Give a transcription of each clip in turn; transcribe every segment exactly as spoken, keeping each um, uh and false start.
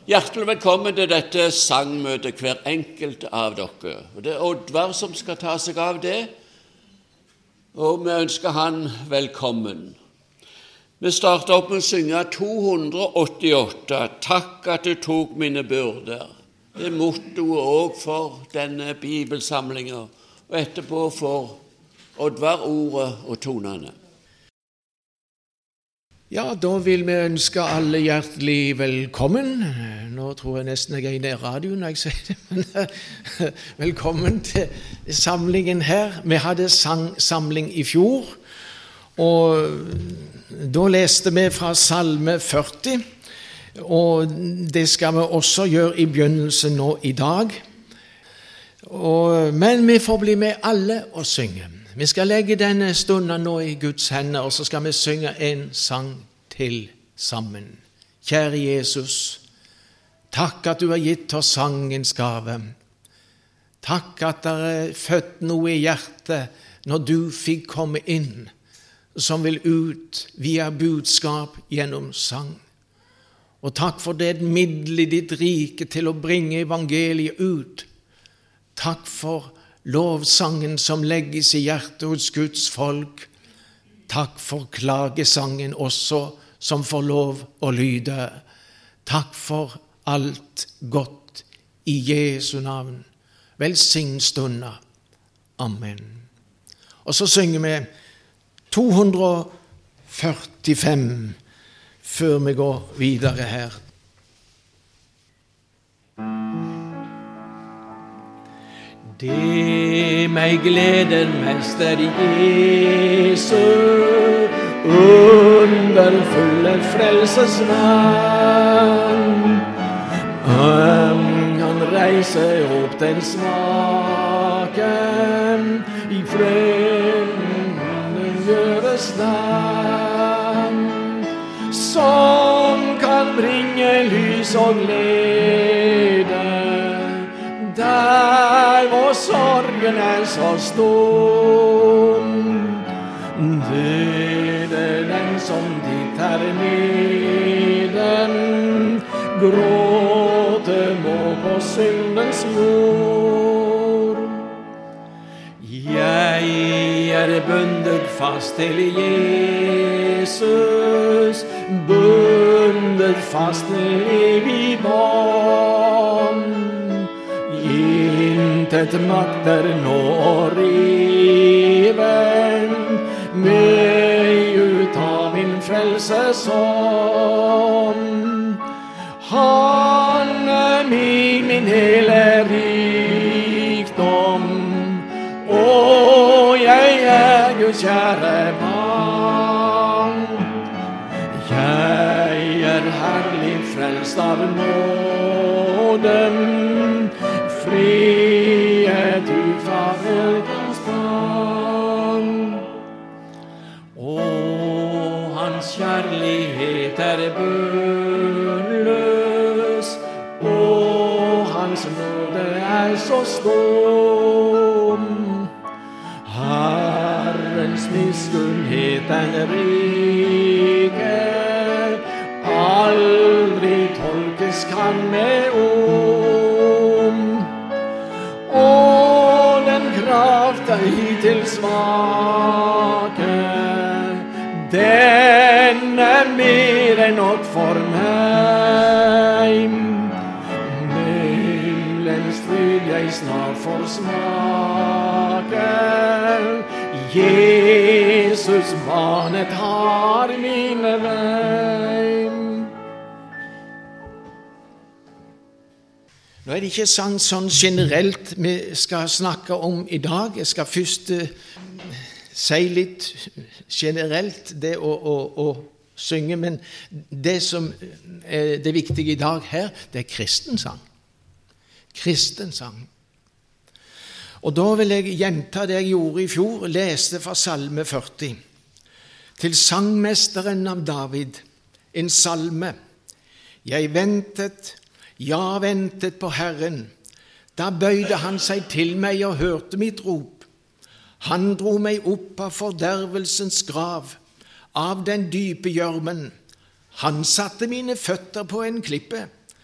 Hjertelig velkommen til dette sangmøtet, hver enkelt av dere. Og det er Oddvar som skal ta seg av det, og vi ønsker han velkommen. Vi starter opp med å synge to hundre åttiåtte, «Takk at du tok mine byrder». Det er mottoet også for denne bibelsamlingen, og etterpå får Oddvar ordet og tonene. Ja, da vil vi ønske alle hjertelig velkommen. Nå tror jeg nesten jeg er inne i radioen når jeg sier det, men velkommen til samlingen her. Vi hadde sangsamling i fjor, og da leste vi fra Salme førti, og det skal vi også gjøre i begynnelsen nå i dag. Og, men vi får bli med alle og synge. Vi skal legge denne stunden nå i Guds hender, og så skal vi synge en sang til sammen. Kjære Jesus, takk at du har gitt oss sangens gave. Takk at det er født noe i hjertet når du fikk komme inn, som vil ut via budskap gjennom sang. Og takk for det middel i ditt rike til å bringe evangeliet ut. Takk for lovsangen som legges i hjertet hos Guds folk. Takk for klagesangen også, som får lov å lyde. Takk for alt godt i Jesu navn. Velsign stunda. Amen. Og så synger vi to hundre førtifem før vi går videre her. Det meg gleder mest er Jesu underfulle frelsesnavn. Han reiser opp den svake, i freden gjøres stand, som kan bringe lys og glede der hvor sorgen er så stor. Det er den som ditt er neden, gråte må på syndens jord. Jeg er bundet fast til Jesus, bundet fast til evig bånd. Intet makter nå å rive meg ut av min frelsesånd. Han er min, min hele rikdom, og jeg er Guds kjære barn. Jeg er herlig frelst av nåden, frihet ut fra frukens barn. Å, hans kjærlighet er bunnløs, og hans nåde er så stor. Herrens miskunnhet er rike, aldri tolkes kan med ord. Og den kraft er hittil svake, den er mer enn nok for meg. Himmelens fryd jeg snart får smake, Jesus barnet har mine vei. Nå er det ikke sang sånn generelt vi skal snakke om i dag. Jeg skal først uh, si litt generelt det å, å, å synge, men det som er det viktige i dag her, det er kristensang. Kristensang. Og da vil jeg gjenta det jeg gjorde i fjor, leste fra Salme førti. Til sangmesteren av David, en salme. Jeg ventet, ja, ventet på Herren. Da bøyde han seg til meg og hørte mitt rop. Han dro meg opp av fordervelsens grav, av den dype gjørmen. Han satte mine føtter på en klippe.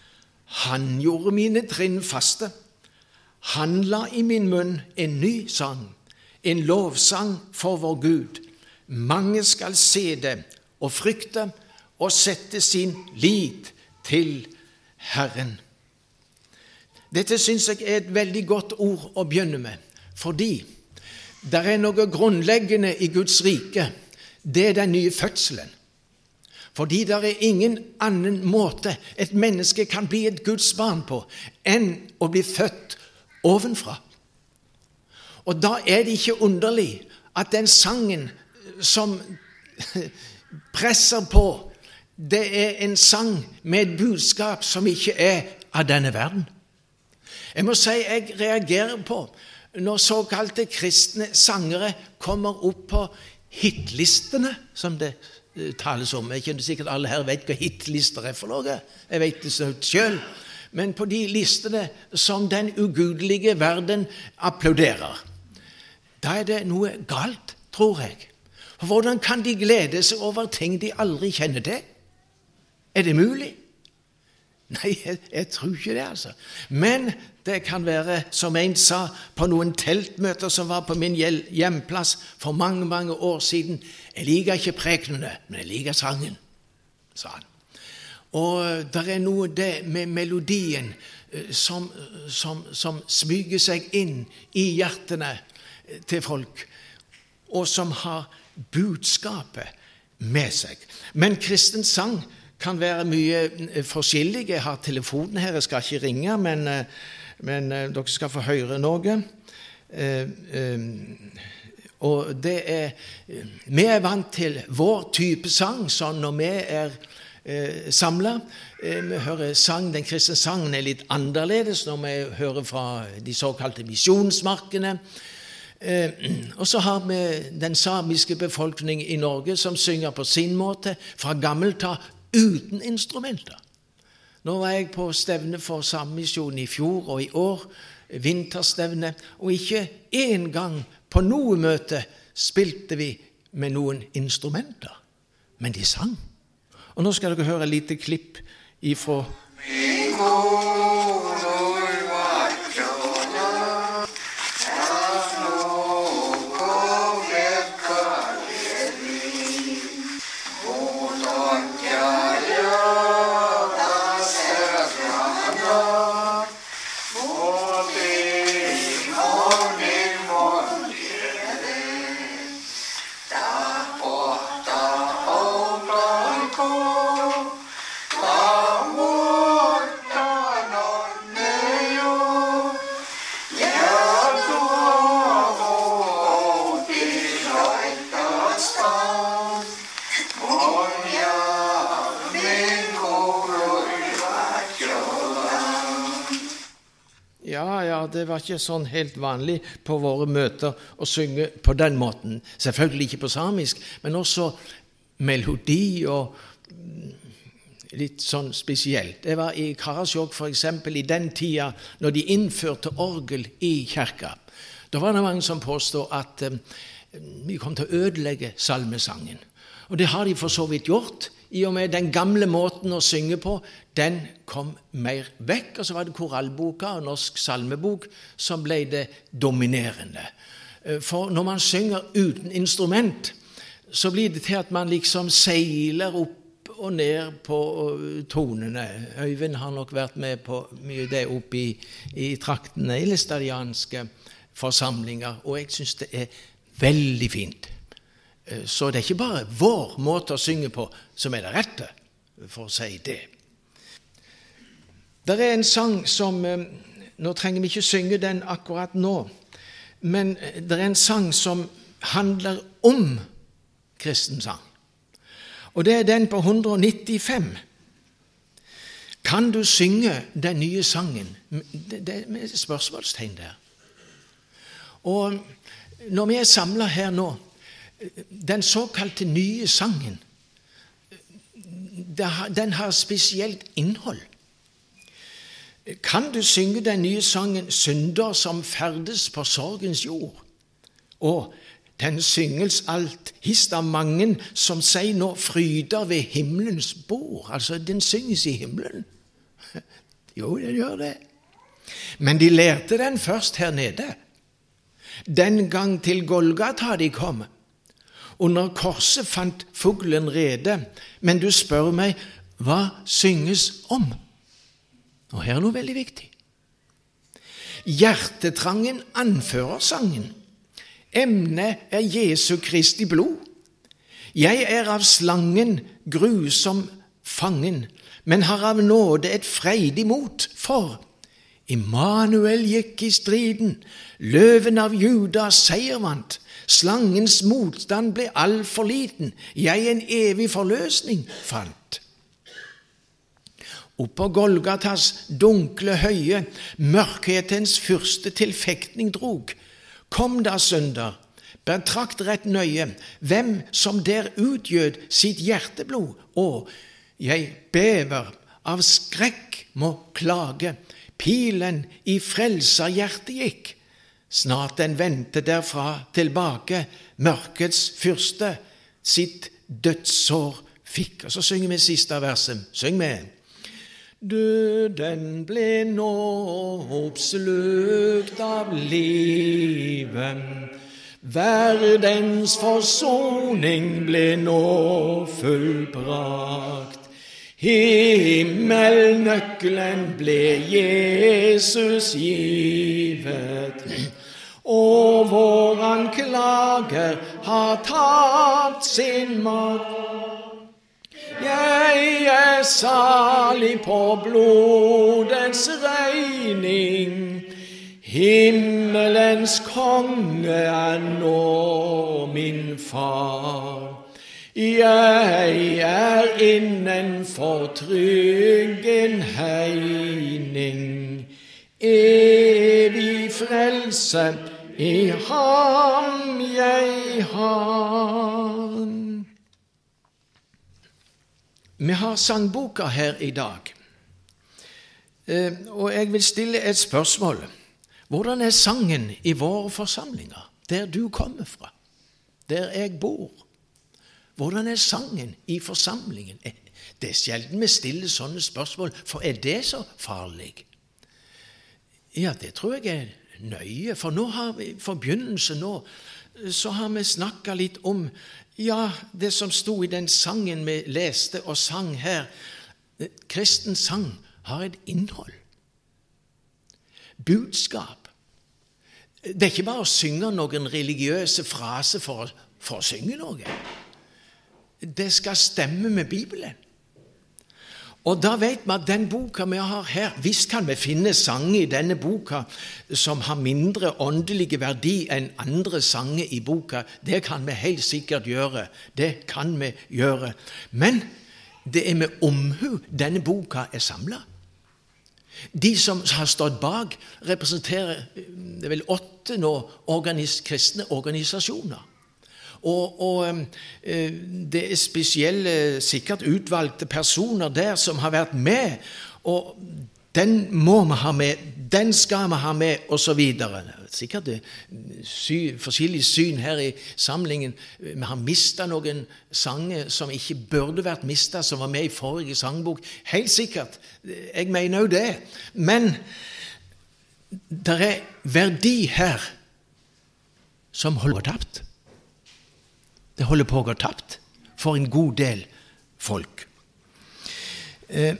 Han gjorde mine trinn faste. Han la i min munn en ny sang, en lovsang for vår Gud. Mange skal se det og frykte og sette sin lit til Herren. Dette synes jeg er et veldig godt ord å begynne med, fordi det er noe grunnleggende i Guds rike. Det er den nye fødselen. Fordi det er ingen annen måte et menneske kan bli et Guds barn på enn å bli født ovenfra. Og da er det ikke underlig at den sangen som presser på, det er en sang med et budskap som ikke er av denne verden. Jeg må si jeg reagerer på når såkalte kristne sangere kommer opp på hitlistene, som det tales om. Jeg kjenner sikkert alle her vet hva hitlister er for noe. Jeg vet det selv. Men på de listene som den ugudelige verden applauderer, da er det noe galt, tror jeg. For hvordan kan de glede seg over ting de aldri kjenner til? Er det mulig? Nei, jeg, jeg tror ikke det, altså. Men det kan være, som en sa på noen teltmøter som var på min hjemplass for mange, mange år siden, jeg liker ikke prekenene, men jeg liker sangen, sa han. Og det er noe det med melodien som, som, som smyger seg inn i hjertene til folk, og som har budskapet med seg. Men kristen sang kan være mye forskjellig. Jeg har telefonen her, jeg skal ikke ringe, men, men dere skal få høre noe. Og det er, vi er vant til vår type sang, sånn når vi er samlet. Vi hører sang, den kristne sangen er litt annerledes når vi hører fra de såkalte misjonsmarkene. Og så har vi den samiske befolkning i Norge som synger på sin måte, fra gammelt av, uten instrumenter. Nå var jeg på stevne for Samemisjonen i fjor og i år, vinterstevne, og ikke en gang på noe møte spilte vi med noen instrumenter, men de sang. Og nå skal dere høre et lite klipp ifra det var ikke sånn helt vanlig på våre møter å synge på den måten. Selvfølgelig ikke på samisk, men også melodi og litt sånn spesielt. Jeg var i Karasjok for eksempel i den tida når de innførte orgel i kirka. Da var det mange som påstod at um, vi kom til å ødelegge salmesangen. Og det har de for så vidt gjort, i og med den gamle måten å synge på, den kom mer vekk, og så var det korallboka og norsk salmebok som ble det dominerende. For når man synger uten instrument, så blir det til at man liksom seiler opp og ned på tonene. Øyvind har nok vært med på mye det opp i, i traktene i læstadianske forsamlinger, og jeg synes det er veldig fint. Så det er ikke bare vår måte å synge på som er det rette, for å si det. Det er en sang som, nå trenger vi ikke synge den akkurat nå, men det er en sang som handler om kristen sang. Og det er den på ett hundre nittifem. Kan du synge den nye sangen? Det, det er et spørsmålstegn der. Og når vi er samlet her nå, den såkalte nye sangen, den har spesielt innhold. Kan du synge den nye sangen «Synder som ferdes på sorgens jord»? Og den synges alt hist av mange som sier nå fryder ved himmelens bord. Altså, den synges i himmelen. Jo, den gjør det. Men de lærte den først her nede. Den gang til Golgata de kom. Under korset fant fuglen rede, men du spør meg, hva synges om? Og her er noe veldig viktig. Hjertetrangen anfører sangen. Emnet er Jesu Kristi blod. Jeg er av slangen grusom fangen, men har av nåde et freidig mot, for Immanuel gikk i striden, løven av Juda seier vant, slangens motstand ble all for liten, jeg en evig forløsning fant. Oppå Golgatas dunkle høye, mørkhetens fyrste til fekting drog. Kom da, synder, betrakt rett nøye, hvem som der utgjød sitt hjerteblod, og jeg bever av skrekk må klage, pilen i frelserhjertet gikk, snart den vendte derfra tilbake, mørkets fyrste sitt dødssår fikk. Og så synger vi siste verset, syng med. Døden ble nå oppslukt av livet, verdens forsoning ble nå fullbrakt. Himmelnøkkelen ble Jesus givet, og vår anklager har tapt sin makt. Jeg er salig på blodets regning, himmelens konge er nå min far. Jeg er innenfor trygg en heining, evig frelse i ham jeg har. Vi har sangboka her i dag, og jeg vil stille et spørsmål. Hvordan er sangen i våre forsamlinger, der du kommer fra, der jeg bor? Hvordan er sangen i forsamlingen? Det er sjelden vi stiller sånne spørsmål, for er det så farlig? Ja, det tror jeg er nøye, for nå har vi, for begynnelse nå, så har vi snakket litt om, ja, det som stod i den sangen vi leste og sang her. Kristen sang har et innhold. Budskap. Det er ikke bare å synge noen religiøse fraser for, for å synge noe. Det skal stemme med Bibelen. Og da vet vi at den boka vi har her, visst kan vi finne sanger i denne boka som har mindre åndelige verdi enn andre sanger i boka. Det kan vi helt sikkert gjøre. Det kan vi gjøre. Men det er med omhu denne boka er samlet. De som har stått bak representerer det er vel åtte nå organis, kristne organisasjoner. Og, og det er spesielle, sikkert utvalgte personer der som har vært med, og den må vi ha med, den skal vi ha med, og så videre. Sikkert det sy, forskjellige syn her i samlingen. Vi har mistet noen sanger som ikke burde vært mistet, som var med i forrige sangbok. Helt sikkert, jeg mener jo det. Men det er verdi her som holder tapt. Det holder på å gå tapt for en god del folk. Eh,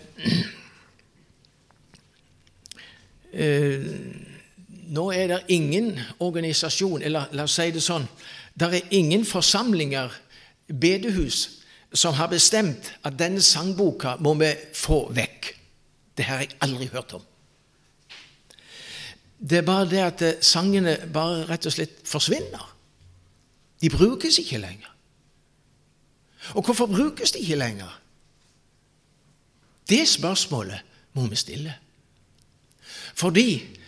eh, nå er det ingen organisasjon, eller la oss si det sånn, det er ingen forsamlinger, bedehus, som har bestemt at denne sangboka må vi få vekk. Det har jeg aldri hørt om. Det er bare det at sangene bare rett og slett forsvinner. De brukes ikke lenger. Og hvorfor brukes de ikke lenger? Det spørsmålet må vi stille. Fordi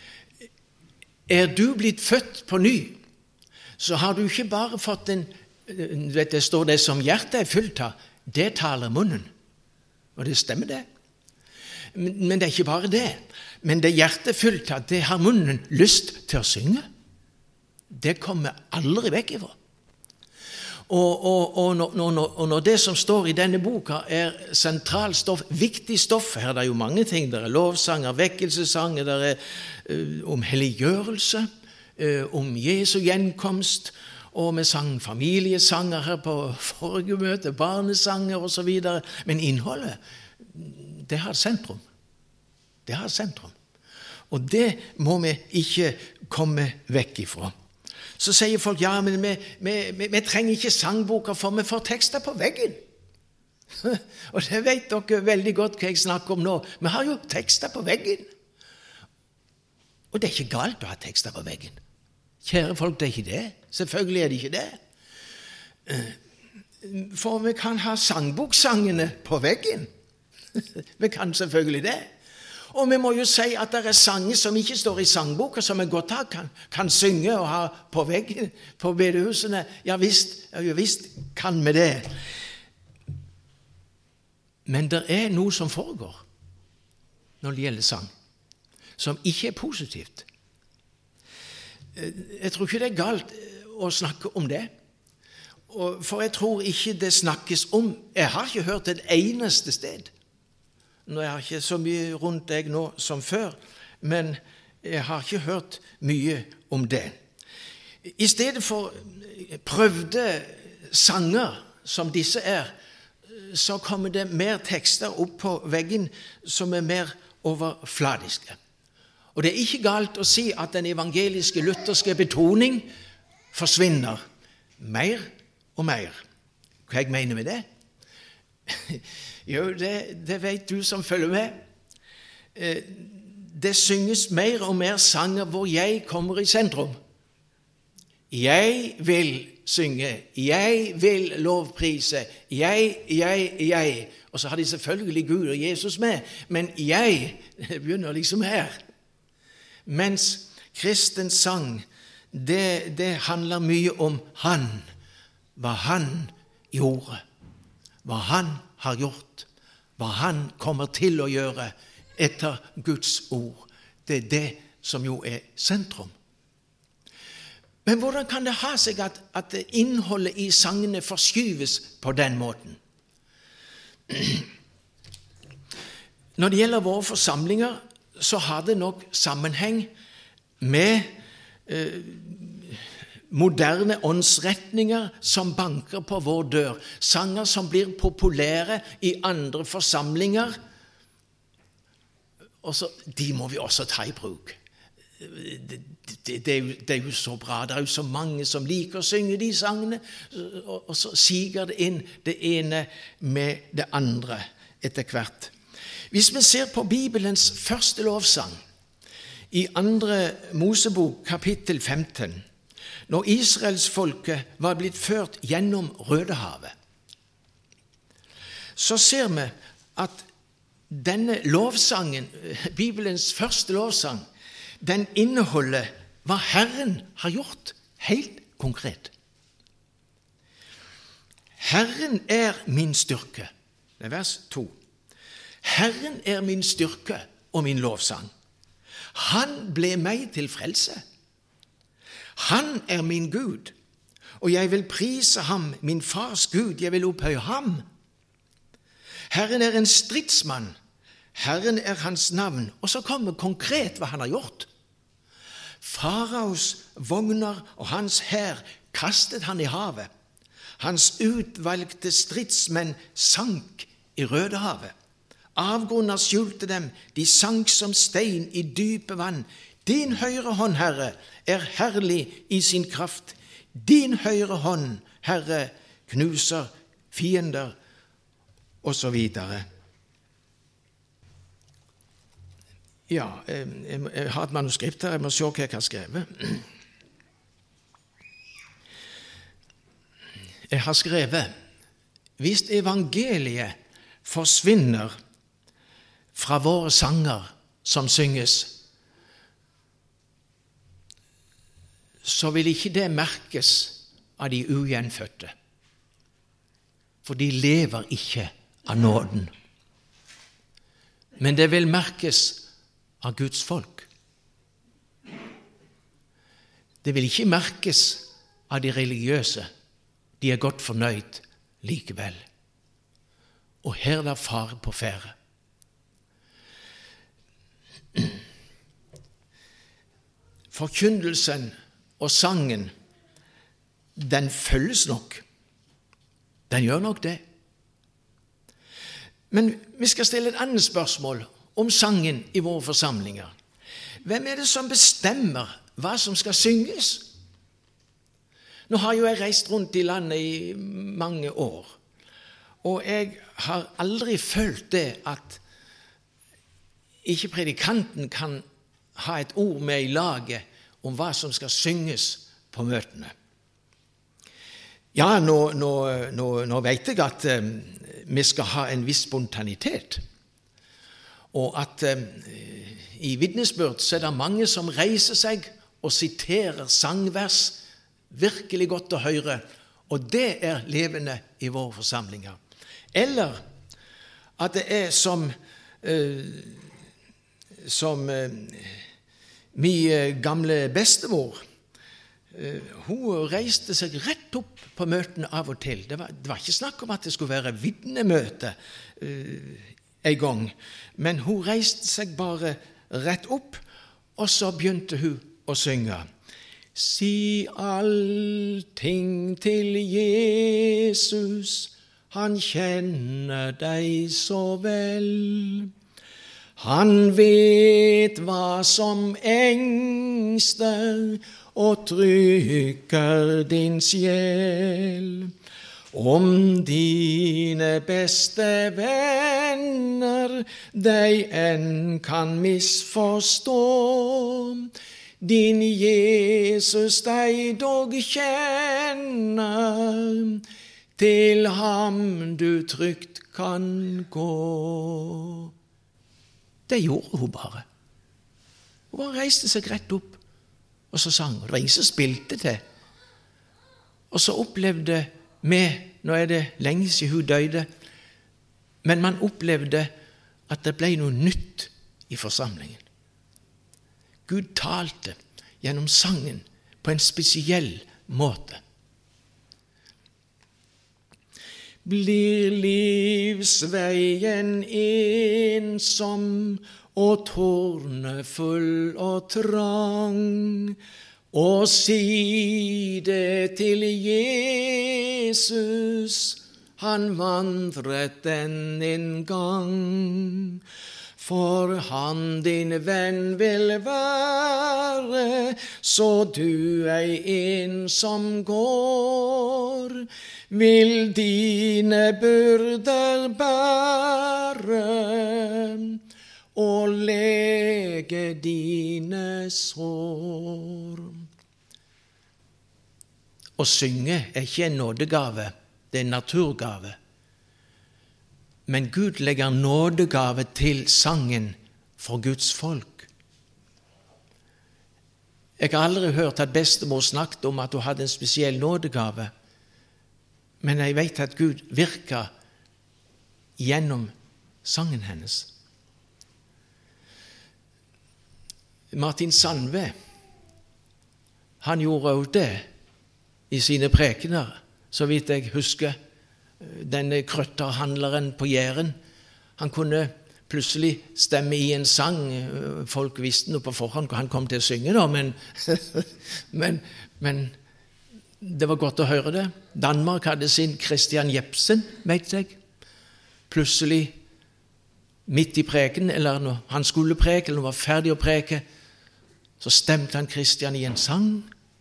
er du blitt født på ny, så har du ikke bare fått en, vet det står det som hjertet er fylt av, det taler munnen. Og det stemmer det. Men, men det er ikke bare det. Men det hjertet er fylt av, det har munnen lyst til å synge. Det kommer aldri vekk ifra. Og, og, og, når, når, og når det som står i denne boka er sentralstoff, viktig stoff, her er det jo mange ting, det er lovsanger, vekkelsessanger, det er uh, om helliggjørelse, uh, om Jesu gjenkomst, og vi sang familiesanger her på forrige møte, barnesanger og så videre, men innholdet, det har sentrum. Det har sentrum. Og det må vi ikke komme vekk ifra. Så sier folk, ja, men vi, vi, vi, vi trenger ikke sangboker, for vi får tekster på veggen. Og det vet dere veldig godt hva jeg snakker om nå. Vi har jo tekster på veggen. Og det er ikke galt å ha tekster på veggen. Kjære folk, det er ikke det. Selvfølgelig er det ikke det. For vi kan ha sangboksangene på veggen. Vi kan selvfølgelig det. Og vi må jo si at det er sanger som ikke står i sangboka, som vi godt kan, kan synge og ha på veggen, på bedehusene. Ja visst, ja visst kan vi det. Men det er noe som foregår når det gjelder sang, som ikke er positivt. Jeg tror ikke det er galt å snakke om det, for jeg tror ikke det snakkes om. Jeg har ikke hørt et eneste sted. Nå er jeg ikke så mye rundt deg nå som før, men jeg har ikke hørt mye om det. I stedet for prøvde sanger som disse er, så kommer det mer tekster opp på veggen som er mer overfladiske. Og det er ikke galt å si at den evangeliske lutherske betoning forsvinner mer og mer. Hva jeg mener med det? Jo, det, det vet du som følger med. Det synges mer og mer sanger hvor jeg kommer i sentrum. Jeg vil synge, jeg vil lovprise, jeg, jeg, jeg. Og så har de selvfølgelig Gud og Jesus med, men jeg begynner liksom her. Mens kristens sang, det, det handler mye om han, hva han gjorde, hva han har gjort, hva han kommer til å gjøre etter Guds ord. Det er det som jo er sentrum. Men hvordan kan det ha seg at, at innholdet i sangene forskyves på den måten? Når det gjelder våre forsamlinger, så har det nok sammenheng med eh, moderne åndsretninger som banker på vår dør. Sanger som blir populære i andre forsamlinger, og så, de må vi også ta i bruk. Det, det, det, er jo, det er jo så bra. Det er jo så mange som liker å synge de sangene, og, og så siger det inn det ene med det andre etter hvert. Hvis vi ser på Bibelens første lovsang, i andre Mosebok kapittel femten, når Israelsfolket var blitt ført gjennom Rødehavet, så ser vi at denne lovsangen, Bibelens første lovsang, den inneholder hva Herren har gjort helt konkret. Herren er min styrke. Det er vers to. Herren er min styrke og min lovsang. Han ble meg til frelse. Han er min Gud, og jeg vil prise ham, min fars Gud, jeg vil opphøye ham. Herren er en stridsmann, Herren er hans navn, og så kommer konkret hva han har gjort. Faraos vogner og hans hær kastet han i havet. Hans utvalgte stridsmenn sank i Rødehavet. Avgrunner skjulte dem, de sank som stein i dype vann. Din høyre hånd, Herre, er herlig i sin kraft. Din høyre hånd, Herre, knuser fiender, og så videre. Ja, jeg, jeg har et manuskript her, jeg må se hva jeg har skrevet. Jeg har skrevet, hvis evangeliet forsvinner fra våre sanger som synges, så vil ikke det merkes av de ugjenfødte. For de lever ikke av nåden. Men det vil merkes av Guds folk. Det vil ikke merkes av de religiøse. de er godt fornøyd likevel. Og her er det fare på ferde. Forkynnelsen og sangen, den følges nok. Den gjør nok det. Men vi skal stille et annet spørsmål om sangen i våre forsamlinger. Hvem er det som bestemmer hva som skal synges? Nå har jo jeg reist rundt i landet i mange år, og jeg har aldri følt det at ikke predikanten kan ha et ord med i laget om hva som skal synges på møtene. Ja, nå, nå, nå, nå vet jeg at eh, vi skal ha en viss spontanitet, og at eh, i vitnesbyrd så er det mange som reiser seg og siterer sangvers, virkelig godt å høre, og det er levende i våre forsamlinger. Eller at det er som, eh, som eh, min gamle bestemor. Eh, hun reiste seg rett opp på møtene av og til. Det var, det var ikke snakk om at det skulle være vitnemøte eh, en gang, men hun reiste seg bare rett opp, og så begynte hun å synge. Si allting til Jesus, han kjenner deg så vel. Han vet hva som engster og trykker din sjel. Om dine beste venner deg enn kan misforstå, din Jesus deg dog kjenner, til ham du trygt kan gå. Det gjorde hun bare. Hun bare reiste seg rett opp, og så sang hun. Det var ingen som spilte til. Og så opplevde vi, nå er det lenge siden hun døde, men man opplevde at det ble noe nytt i forsamlingen. Gud talte gjennom sangen på en spesiell måte. Blir livsveien ensom og tårnefull og trang, og si det til Jesus, han vandret den en gang. For han din venn vil være, så du ei ensom går, vil dine byrder bære og lege dine sår. Å synge er ikke en nådegave, det er en naturgave. Men Gud legger nådegave til sangen for Guds folk. Jeg har aldri hørt at bestemor snakket om at hun hadde en spesiell nådegave, men jeg vet at Gud virker gjennom sangen hennes. Martin Sandve, han gjorde også det i sine prekener, så vidt jeg husker. Denne krøtterhandleren på Jæren, han kunne plutselig stemme i en sang. Folk visste noe på forhånd hva han kom til å synge, da, men, men, men det var godt å høre det. Danmark hadde sin Christian Jepsen, vet jeg. Plutselig, midt i preken, eller når han skulle preke, eller når han var ferdig å preke, så stemte han Christian i en sang.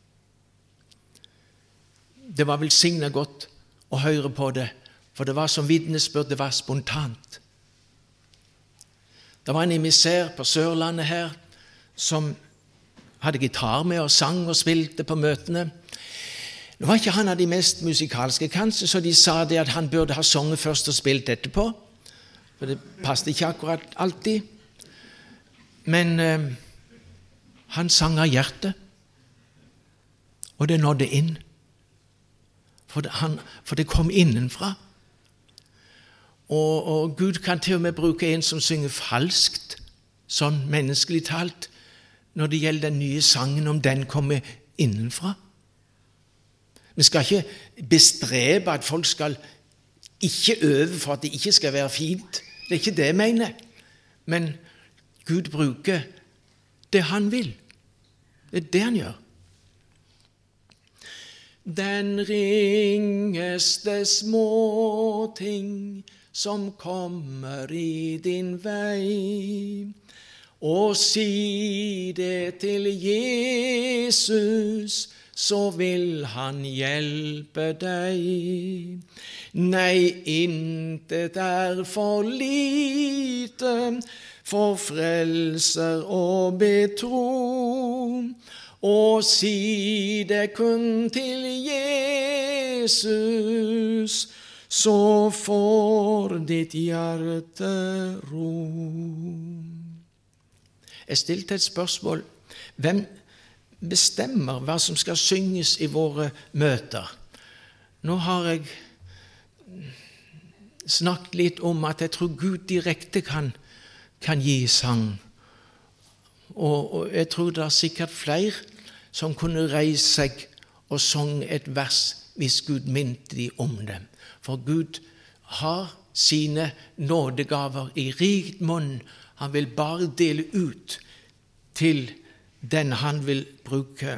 Det var velsignet godt å høre på det, for det var som vitnesbyrd, det var spontant. Det var en emissær på Sørlandet her, som hadde gitar med og sang og spilte på møtene. Nå var ikke han av de mest musikalske kanskje, så de sa det at han burde ha sunget først og spilt etterpå, for det passet ikke akkurat alltid. Men eh, han sang av hjertet, og det nådde inn. For det, han, for det kom innenfra. Og, og Gud kan til og med bruke en som synger falskt, sånn menneskelig talt, når det gjelder den nye sangen, om den kommer innenfra. Vi skal ikke bestrebe at folk skal ikke øve for at det ikke skal være fint. Det er ikke det jeg mener. Men Gud bruker det han vil. Det er det han gjør. Den ringeste småting som kommer i din vei, og si det til Jesus, så vil han hjelpe deg. Nei, intet er for lite for frelser å betro, og si det kun til Jesus, så får ditt hjerte ro. Jeg stilte et spørsmål. Hvem bestemmer hva som skal synges i våre møter? Nå har jeg snakket litt om at jeg tror Gud direkte kan, kan gi sang. Og, og jeg tror det er sikkert flere som kunne reise seg og sang et vers hvis Gud minte de om dem. For Gud har sine nådegaver i rikt monn. Han vil bare dele ut til den han vil bruke.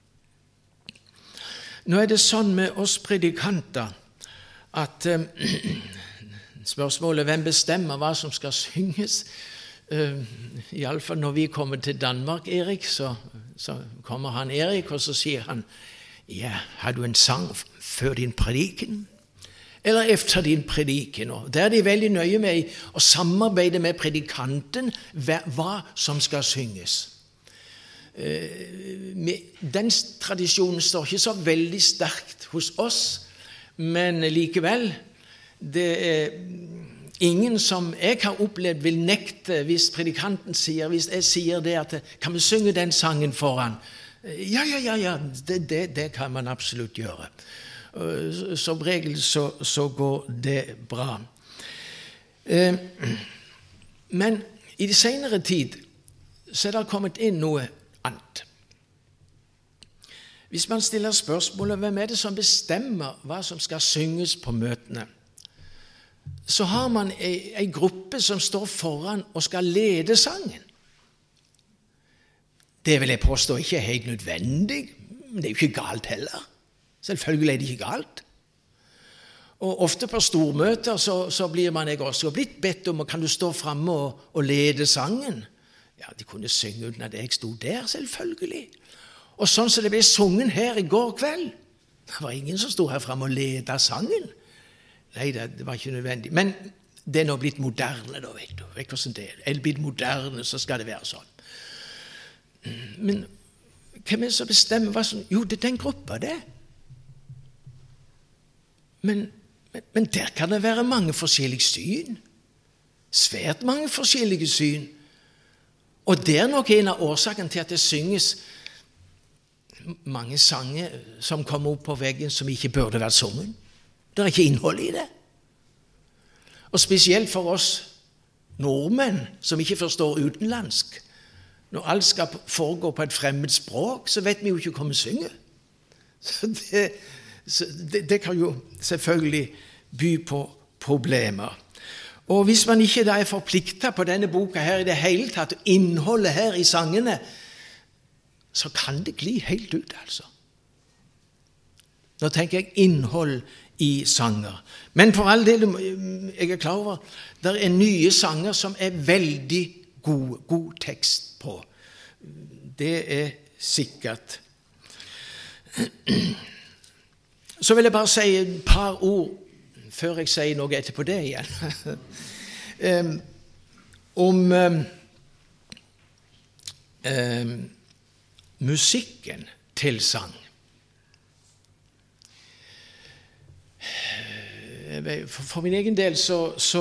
Nå er det sånn med oss predikanter at eh, spørsmålet hvem bestemmer hva som skal synges. Uh, i alle fall når vi kommer til Danmark, Erik, så, så kommer han Erik, og så sier han, ja, har du en sang før din prediken? Eller efter din prediken? Og der er de veldig nøye med å samarbeide med predikanten hva, hva som skal synges. Uh, med, den tradisjonen står ikke så veldig sterkt hos oss, men likevel, det er ingen som jeg har opplevd vil nekte hvis predikanten sier, hvis jeg sier det at kan vi synge den sangen foran? Ja, ja, ja, ja, det, det, det kan man absolutt gjøre. Som regel så, så går det bra. Men i det senere tid så er det kommet inn noe annet. Hvis man stiller spørsmålet hvem er det som bestemmer hva som skal synges på møtene, så har man en gruppe som står foran og skal lede sangen. Det vil jeg påstå ikke er helt nødvendig, men det er jo ikke galt heller. Selvfølgelig er det ikke galt. Og ofte på stormøter så, så blir man jeg også blitt bedt om, kan du stå fremme og, og lede sangen? Ja, de kunne synge uten at jeg stod der, selvfølgelig. Og sånn som det ble sunget her i går kveld. Det var ingen som stod her fremme og leda sangen. Nei, det, det var ikke nødvendig. Men det er nå blitt moderne, da, vet du. Vet du hvordan det er? Er det blitt moderne, så skal det være sånn. Men hvem er det som bestemmer hva som... Jo, det er den gruppa, det. Men, men, men der kan det være mange forskjellige syn. Svært mange forskjellige syn. Og det er nok en av årsaken til at det synges mange sanger som kommer opp på veggen som ikke burde vært sunget. Det er ikke innhold i det. Og spesielt for oss nordmenn som ikke forstår utenlandsk. Når alt skal foregå på et fremmed språk, så vet vi jo ikke hva vi synger. Så det, så det, det kan jo selvfølgelig by på problemer. Og hvis man ikke da er forpliktet på denne boka her i det hele tatt, og innholdet her i sangene, så kan det gli helt ut, altså. Nå tenker jeg innhold i sanger. Men for all del, jeg er klar over, det er nye sanger som er veldig god, god tekst på. Det er sikkert. Så vil jeg bare si et par ord, før jeg sier noe etterpå det igjen, um, om um, um, musikken til sang. For min egen del så, så,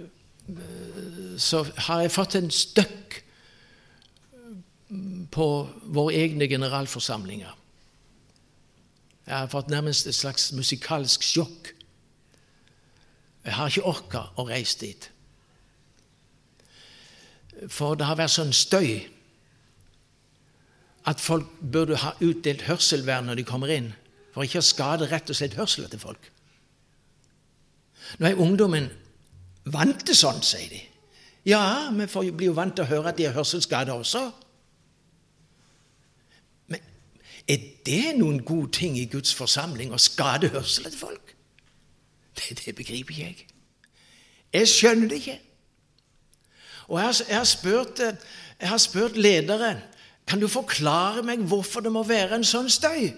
så har jeg fått en støkk på våre egne generalforsamlinger. Jeg har fått nærmest et slags musikalsk sjokk. Jeg har ikke orket å reise dit. For det har vært sånn støy at folk burde ha utdelt hørselvern når de kommer inn. for ikke å skade rett og slett hørselen til folk. Nå er ungdommen vant til sånn, sier de. Ja, vi får jo bli jo vant til å høre at de har hørselsskader også. Men er det noen god ting i Guds forsamling å skade hørselen til folk? Det, det begriper ikke jeg. Jeg skjønner det ikke. Og jeg har, jeg har, spurt, jeg har spurt ledere, kan du forklare meg hvorfor det må være en sånn støy?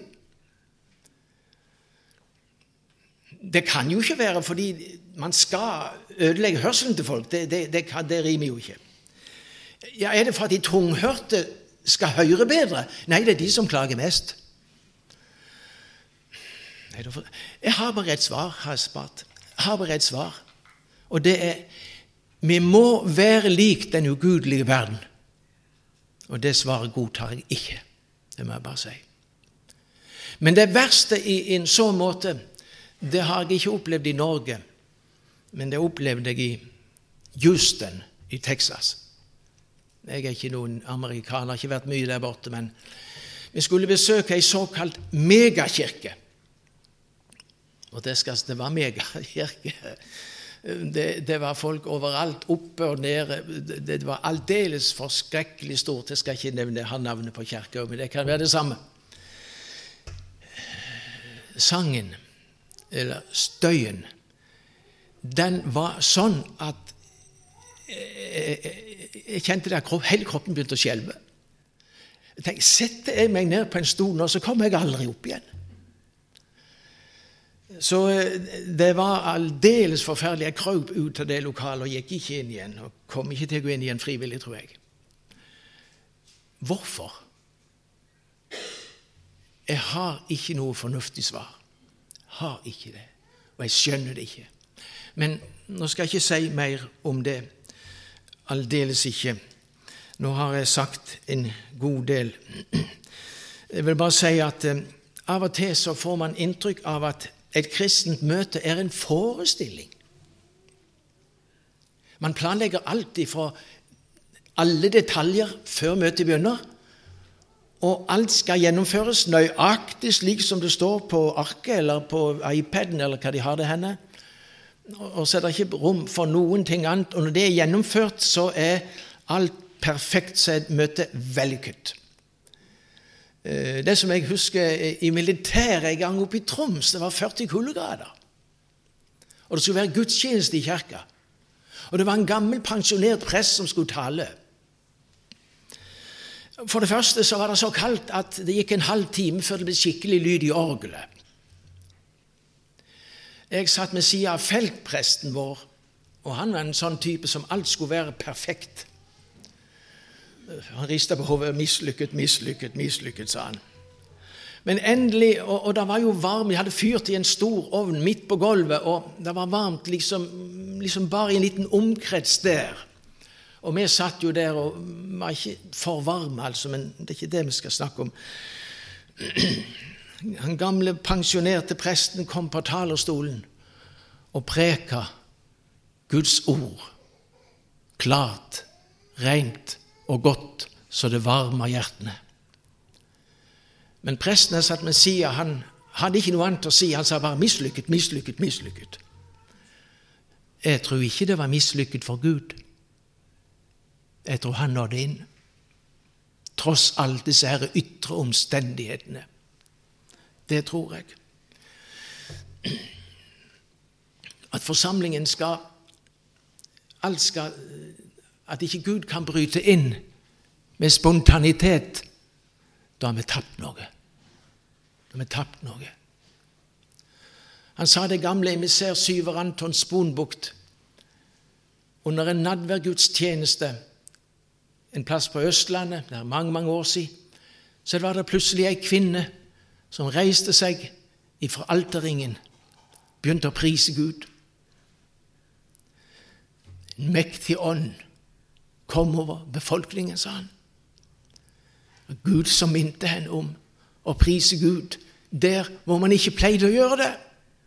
Det kan jo ikke være fordi man skal ødelegge hørselen til folk. Det, det, det, kan, det rimer jo ikke. Ja, er det for at de tunghørte skal høre bedre? Nei, det er de som klager mest. Nei, jeg har bare et svar, har jeg spart. Jeg har bare et svar. Og det er, vi må være lik den ugudelige verden. Og det svaret godtar jeg ikke. Det må jeg bare si. Men det verste i, i en sånn måte, det har jeg ikke opplevd i Norge, men det opplevde jeg i Houston i Texas. Jeg er ikke noen amerikaner, har ikke vært mye der borte, men vi skulle besøke en såkalt megakirke. Og det, skal, det var megakirke. Det, det var folk overalt, oppe og nede. Det, det var aldeles forskrekkelig stort. Jeg skal ikke nevne ha navnet på kirka, men det kan være det samme. Sangen, eller støyen, den var sånn at jeg, jeg kjente det at kropp, hele kroppen begynte å skjelve. Jeg tenkte, setter jeg meg ned på en stol nå, så kommer jeg aldri opp igjen. Så det var aldeles forferdelig. Jeg krøp ut av det lokalet og gikk ikke inn igjen, og kom ikke til å gå inn igjen frivillig, tror jeg. Hvorfor? Jeg har ikke noe fornuftig svar. Har ikke det, og jeg skjønner det ikke. Men nå skal jeg ikke si mer om det, aldeles ikke. Nå har jeg sagt en god del. Jeg vil bare si at eh, av og til så får man inntrykk av at et kristent møte er en forestilling. Man planlegger alltid for alle detaljer før møtet begynner, og alt skal gjennomføres nøyaktig slik som det står på arket eller på iPaden eller hva de har det henne. Og så er det ikke rom for noen ting annet. Og når det er gjennomført, så er alt perfekt, så er møtet vellykket. Det som jeg husker i militæret en gang oppe i Troms, det var førti kuldegrader. Og det skulle være gudstjeneste i kirka. Og det var en gammel pensjonert prest som skulle tale. For det første så var det så kaldt at det gikk en halv time før det ble skikkelig lyd i orgelet. Jeg satt med siden av feltpresten vår, og han var en sånn type som alt skulle være perfekt. Han ristet på hovedet, mislykket, mislykket, mislykket, sa han. Men endelig, og, og det var jo varmt, vi hadde fyrt i en stor ovn midt på gulvet, og det var varmt liksom, liksom bare i en liten omkrets der. Og vi satt jo der og var ikke for varme, altså, men det er ikke det vi skal snakke om. Den gamle pensjonerte presten kom på talerstolen og preka Guds ord, klart, rent og godt, så det varmer hjertene. Men presten jeg satt med siden, han hadde ikke noe annet å si, han sa bare mislykket, mislykket, mislykket. Jeg tror ikke det var mislykket for Gud. Jeg tror han nådde inn, tross alt disse her ytre omstendighetene. Det tror jeg. At forsamlingen skal, alt skal, at ikke Gud kan bryte inn med spontanitet, da har vi tapt noe. Da har vi tapt noe. Han sa det gamle emissær Syver Anton Sponbukt under en nadværgudstjeneste en plass på Østlandet, det er mange, mange år siden, så var det plutselig en kvinne som reiste seg ifra alterringen, begynte å prise Gud. En mektig ånd kom over befolkningen, sa han. Gud som minte henne om å prise Gud der hvor man ikke pleide å gjøre det.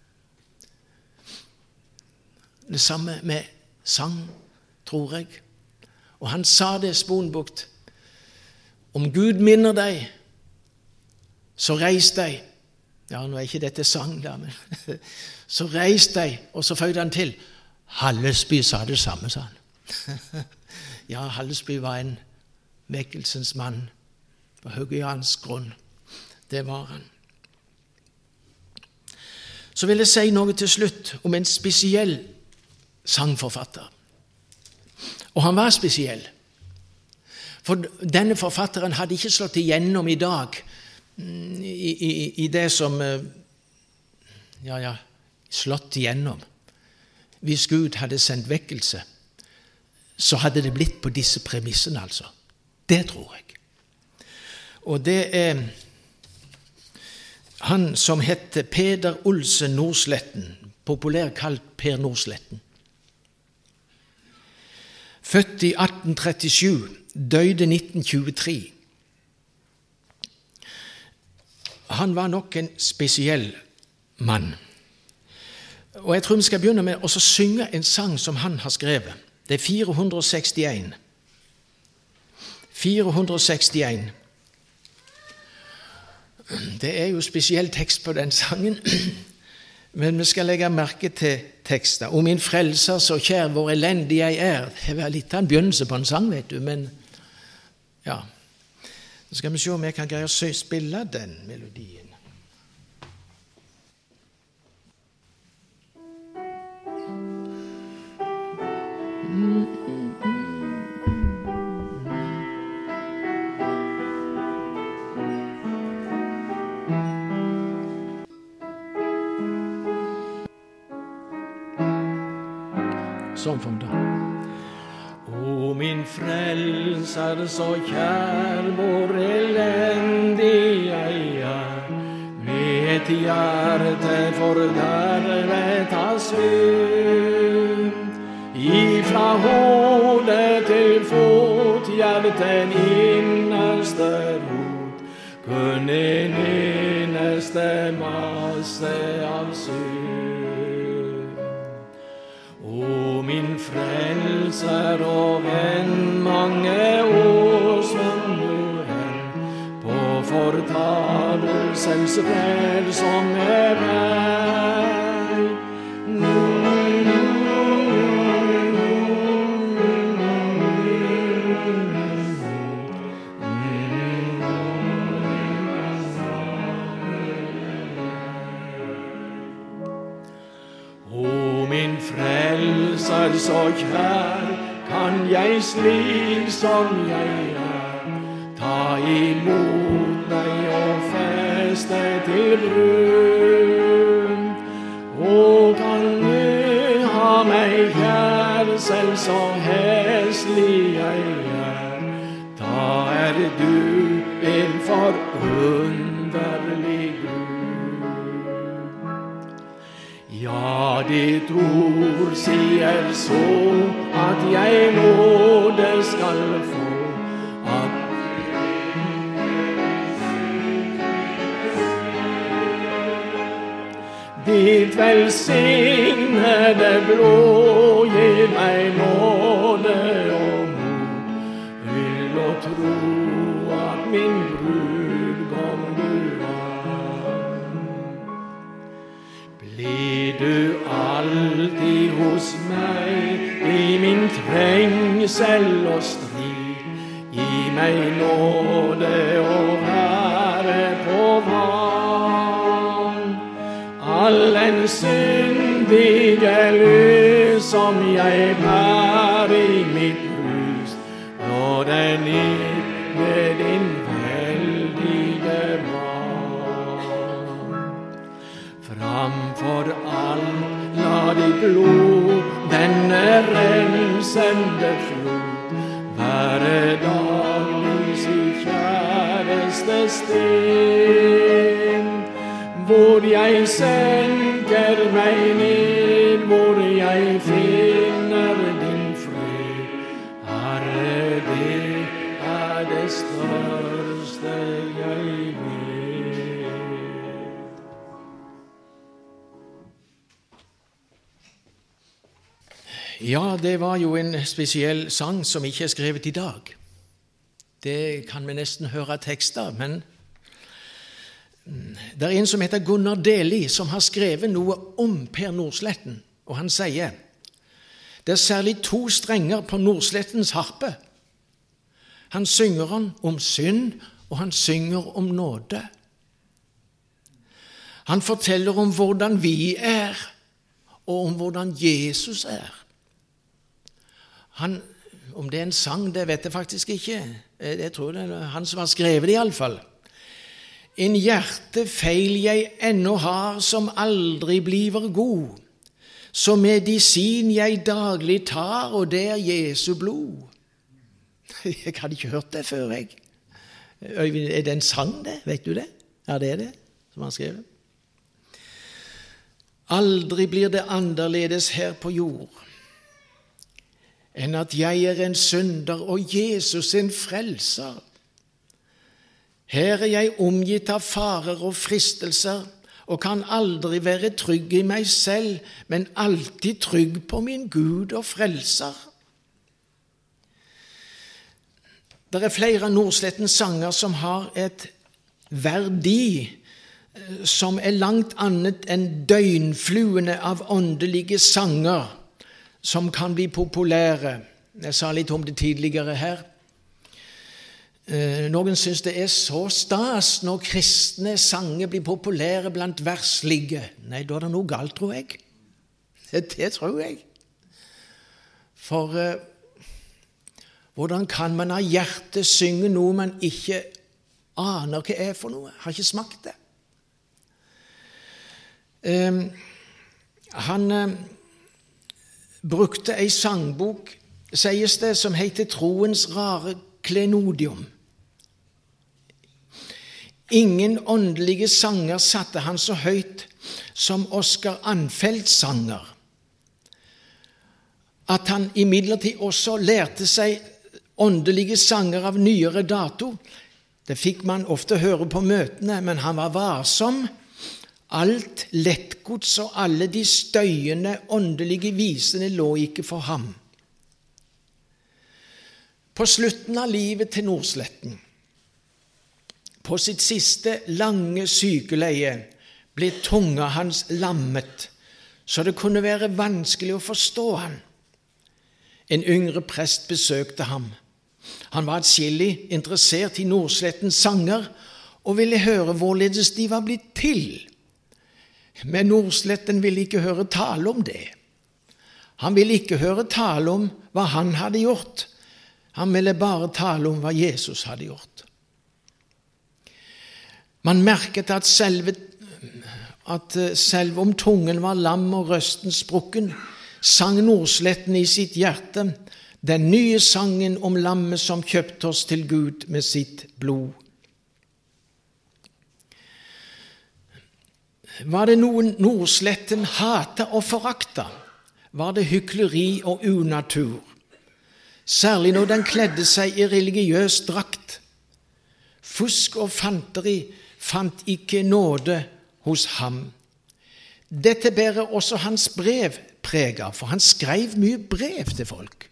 Det samme med sang, tror jeg. Og han sa det, Sponbukt, om Gud minner deg, så reis deg Ja, nå er ikke dette sang da, men så reis deg, og så føyde han til. Hallesby sa det samme, sa han. Ja, Hallesby var en vekkelsens mann på Haugians grunn. Det var han. Så vil jeg si noe til slutt om en spesiell sangforfatter. Og han var spesiell. For denne forfatteren hadde ikke slått igjennom i dag i, i, i det som ja, ja, slått igjennom. Hvis Gud hadde sendt vekkelse, så hadde det blitt på disse premissene, altså. Det tror jeg. Og det er han som heter Peder Olsen Nordsletten, populært kalt Per Nordsletten. Født i atten trettisju, døde nitten tjuetre. Han var nok en spesiell mann. Og jeg tror vi skal begynne med å synge en sang som han har skrevet. Det er fire hundre og sekstien. fire hundre og sekstien. Det er jo spesiell tekst på den sangen, men vi skal legge merke til teksten. «O min frelser, så kjær, hvor elendig jeg er». Det var litt av en begynnelse på en sang, vet du, men ja. Så skal vi se om jeg kan greie å spille den melodien. Sånn for da. O min frelser, så kjær, hvor elendig jeg er, med et hjerte fordervet av synd. Ifra hodet til fot, hjerten innerste rot, kun en eneste masse av synd. O min frelser og venn, mange år som du hen, på fortapelsens vei som er vei. Frelser, så kjær, kan jeg slik som jeg er, ta imot meg og feste til brun. Og kan du ha meg kjær, selv så heslig jeg er, da er du en forunderlig Gud. Ja, ditt ord sier så, at jeg nåde skal få, at ditt velsignede blod gir meg nåde og mot, vil og tro at min brudgom du var. Blir du alltid hos meg i min trengsel og strid, gi meg nåde og være på vann. All en syndige løs som jeg bærer i mitt hus, og den ned med din veldige mann. Framfor alt la ditt blod, denne rensende flod, være daglig i kjæreste sten. Hvor jeg senker meg ned, hvor jeg finner din fred, Herre, det er det største jeg vet. Ja, det var jo en spesiell sang som ikke er skrevet i dag. Det kan vi nesten høre tekster, men Det er en som heter Gunnar Deli, som har skrevet noe om Per Nordsletten, og han sier, det er særlig to strenger på Nordslettens harpe. Han synger han om synd, og han synger om nåde. Han forteller om hvordan vi er, og om hvordan Jesus er. Han, om det er en sang, det vet jeg faktisk ikke. Jeg tror det er han som har skrevet det i alle fall. En hjertefeil jeg ennå har, som aldri bliver god, som medisin jeg daglig tar, og det er Jesu blod. Jeg hadde ikke hørt det før, jeg. Øyvind, er det en sang det? Vet du det? Ja, det er det, som han skrev. Aldri blir det annerledes her på jord, enn at jeg er en synder og Jesus en frelser. Her er jeg omgitt av farer og fristelser, og kan aldri være trygg i meg selv, men alltid trygg på min Gud og frelser. Det er flere av Nordslettens sanger som har et verdi som er langt annet enn døgnfluene av åndelige sanger som kan bli populære. Jeg sa litt om det tidligere her. Noen synes det er så stas når kristne sanger blir populære blant verslige. Nei, da er det noe galt, tror jeg. Det, det tror jeg. For uh, hvordan kan man av hjertet synge noe man ikke aner hva er for noe? Har ikke smakt det. Um, han uh, brukte en sangbok, sies det, som heter Troens rare klenodium. Ingen åndelige sanger satte han så høyt som Oskar Anfeldts sanger. At han imidlertid også lærte seg åndelige sanger av nyere dato, det fikk man ofte høre på møtene, men han var varsom. Alt lettgods og alle de støyende åndelige visene lå ikke for ham. På slutten av livet til Nordsletten, på sitt siste lange sykeleie, ble tunga hans lammet, så det kunne være vanskelig å forstå han. En yngre prest besøkte ham. Han var atskillig interessert i Nordslettens sanger, og ville høre hvorledes de var blitt til. Men Nordsletten ville ikke høre tale om det. Han ville ikke høre tale om hva han hadde gjort. Han ville bare tale om hva Jesus hadde gjort. Man merket at, selve, at selv om tungen var lam og røsten sprukken, sang Nordsletten i sitt hjerte den nye sangen om lammet som kjøpte oss til Gud med sitt blod. Var det noen Nordsletten hata og forakta, var det hykleri og unatur, særlig når den kledde seg i religiøs drakt. Fusk og fanteri fant ikke nåde hos ham. Dette bærer også hans brev preg av, for han skrev mye brev til folk.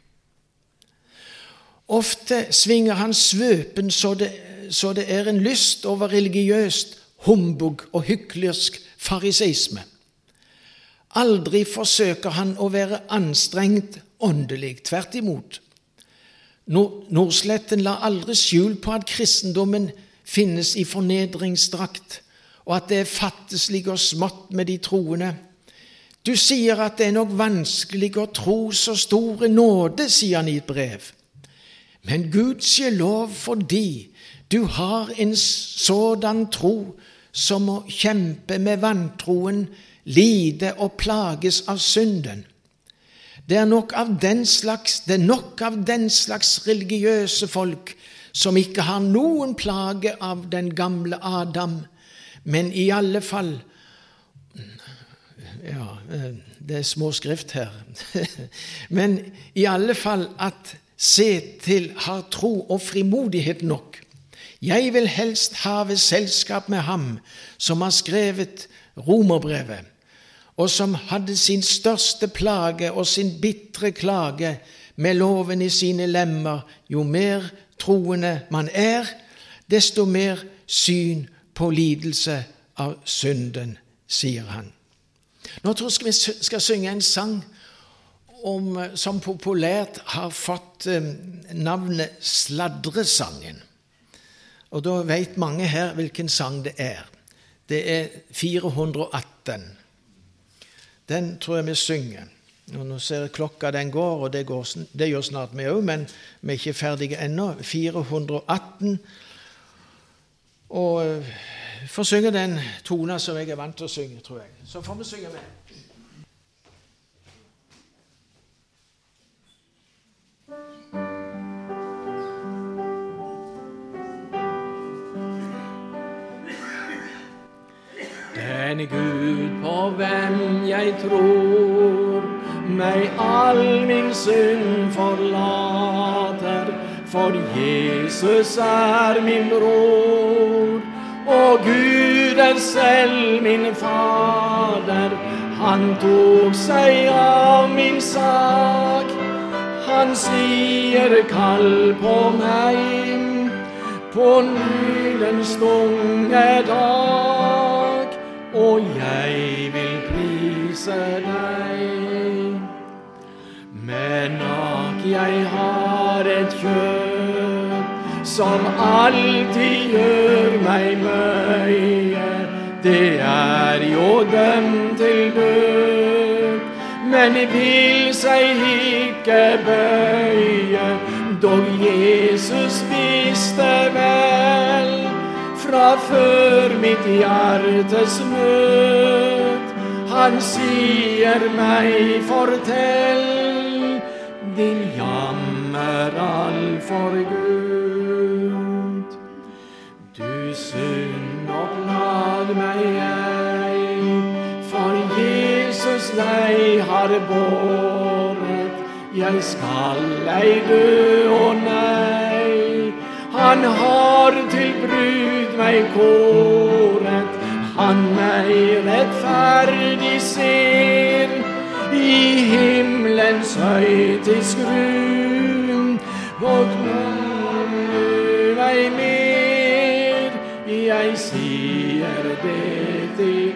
Ofte svinger han svøpen så det, så det er en lyst over religiøst humbug og hyklersk fariseisme. Aldri forsøker han å være anstrengt åndelig, tvert imot. Nordsletten la aldri skjul på at kristendommen finnes i fornedringsdrakt, og at det er fatteslig og smått med de troende. Du sier at det er nok vanskelig å tro så store nåde, sier han i et brev. Men Gud sier lov fordi du har en sådan tro som må kjempe med vantroen, lide og plages av synden. Det er nok av den slags, det er nok av den slags religiøse folk som ikke har noen plage av den gamle Adam, men i alle fall, ja, det er små skrift her, men i alle fall at se til har tro og frimodighet nok. Jeg vil helst have selskap med ham som har skrevet Romerbrevet, og som hadde sin største plage og sin bitre klage med loven i sine lemmer. Jo mer troende man er, desto mer syn på lidelse av synden, sier han. Nå tror jeg vi skal synge en sang om, som populært har fått navnet Sladresangen. Og da vet mange her hvilken sang det er. Det er fire hundre og atten. Den tror jeg vi synger. Og nå ser jeg klokka den går, og det, går, det gjør snart vi også, men vi er ikke ferdige ennå. fire hundre og atten. Og får synge den tonen som jeg er vant til å synge, tror jeg. Så får vi synge med. Den Gud på hvem jeg tror, meg all min synd forlater, for Jesus er min bror, og Gud er selv min Fader. Han tok seg av min sak, han sier kall på meg, på nødens tunge dag, og jeg vil prise deg. Men ak, jeg har et kjød som alltid gjør meg møye. Det er jo dømt til død, men vil seg ikke bøye. Dog Jesus visste vel fra før mitt hjertes mød, han sier meg fortell, din jammer all for Gud. Du synd og plag meg ei, for Jesus deg har båret. Jeg skal ei dø, å nei, han har til brud meg kåret. Han meg rettferdig ser i himmelens høytidsgrunn, og gleder meg mer, jeg sier det til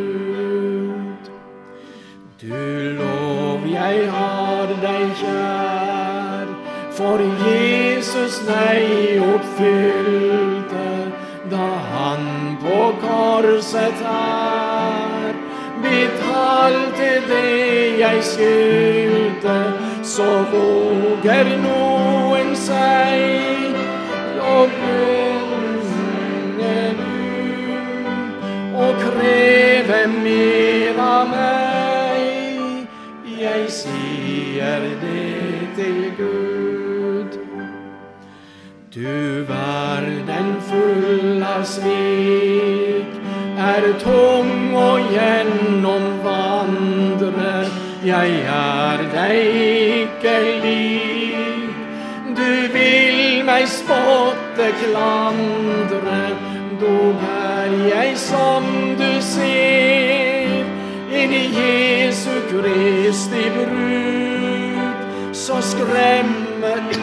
Gud. Du lov jeg har deg kjær, for Jesus deg oppfylte, da han på korset her betalte det jeg skyldte. Så våger noen seg og bønne du, og kreve mer av meg. Jeg sier det til Gud. Du verden full av svik, er tung å gjennomvandre. Jeg er deg ikke lik, du vil meg spotte, klandre. Dog er jeg som du ser, en Jesu Kristi brud, så skremmer du.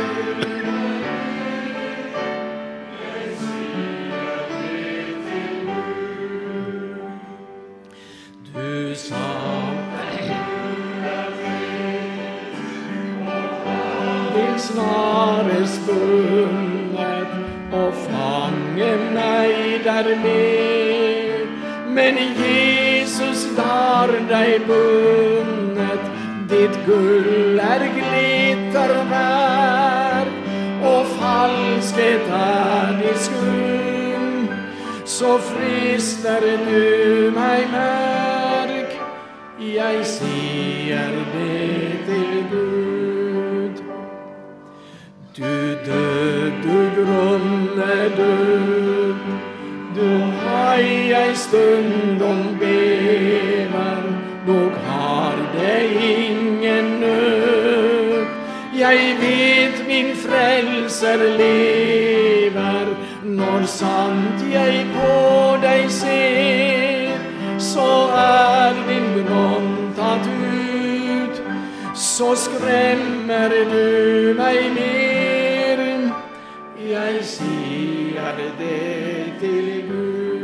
Snarest bundet og fange meg der med, men Jesus dar deg bundet. Ditt gull er glitterverk, og falskhet er ditt grunn. Så frister du meg merk, jeg sier det til Gud. Du død, du grunne død, du har jeg stund om bever, dog har det ingen nød. Jeg vet min frelser lever, når sant jeg på deg ser, så er din grunn tatt ut, så skremmer du meg mer. Jeg sier det til Gud.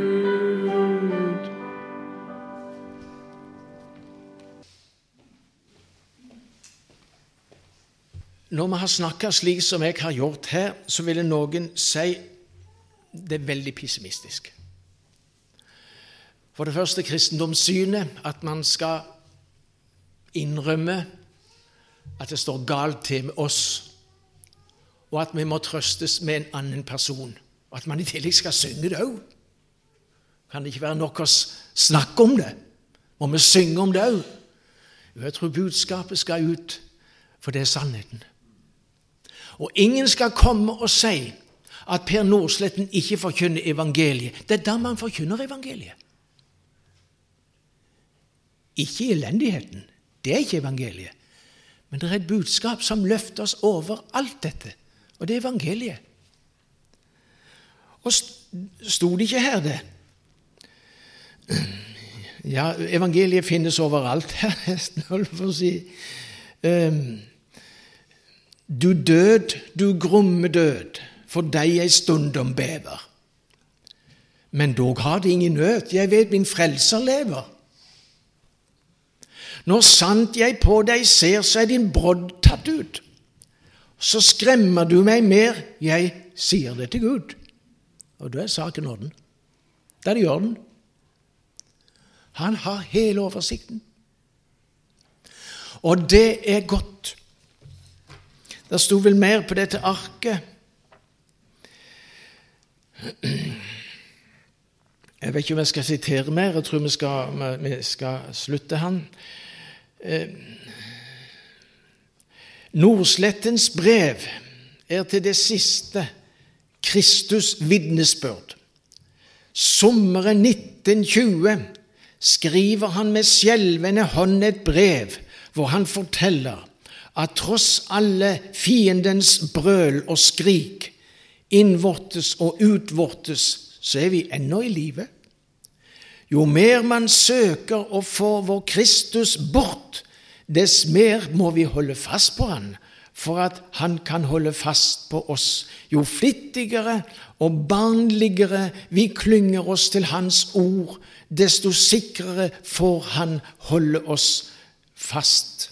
Når vi har snakket slik som jeg har gjort her, så ville noen si det er veldig pessimistisk. For det første kristendomssynet, at man skal innrømme at det står galt til med oss, og at vi må trøstes med en annen person, og at man i tillegg skal synge det også. Kan det ikke være nok å snakke om det? Må vi synge om det også? Jeg tror budskapet skal ut, for det er sannheten. Og ingen skal komme og si at Per Nordsletten ikke forkynner evangeliet. Det er da man forkynner evangeliet. Ikke elendigheten, det er ikke evangeliet. Men det er et budskap som løfter oss over alt dette, og det er evangeliet. Og stod det ikke her det? Ja, evangeliet finnes overalt her, nesten, holdt for å si. Um, du død, du grumme død, for deg ei stundom bever. Men dog har det ingen nød, jeg vet min frelser lever. Når sant jeg på deg ser, så er din brodd tatt ut. Så skremmer du meg mer, jeg sier det til Gud. Og da er saken orden. Da er det i orden. Han har hele oversikten. Og det er godt. Det stod vel mer på dette arket. Jeg vet ikke om jeg skal sitere mer, jeg tror vi skal, vi skal slutte han. Eh, Nordslettens brev er til det siste Kristus vidnesbyrd. Sommeren nitten tjue skriver han med skjelvende hånd et brev hvor han forteller at tross alle fiendens brøl og skrik, innvortes og utvortes, så er vi ennå i live. Jo mer man søker å få vår Kristus bort, dess mer må vi holde fast på han, for at han kan holde fast på oss. Jo flittigere og barnligere vi klynger oss til hans ord, desto sikrere får han holde oss fast.